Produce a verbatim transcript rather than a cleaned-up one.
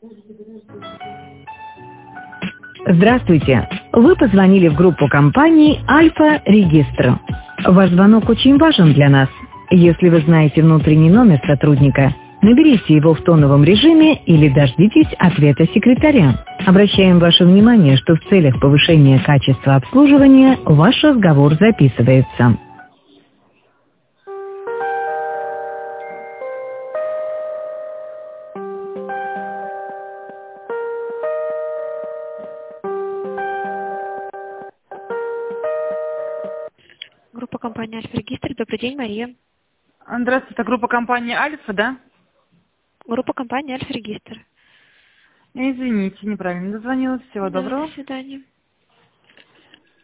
Здравствуйте! Вы позвонили в группу компании «Альфа Регистр». Ваш звонок очень важен для нас. Если вы знаете внутренний номер сотрудника, наберите его в тоновом режиме или дождитесь ответа секретаря. Обращаем ваше внимание, что в целях повышения качества обслуживания ваш разговор записывается. Группа компании «Альфа Регистр». Добрый день, Мария. Здравствуйте, это группа компании «Альфа», да? Группа компании «Альфа Регистр». Извините, неправильно дозвонилась. Всего Да, доброго. до свидания.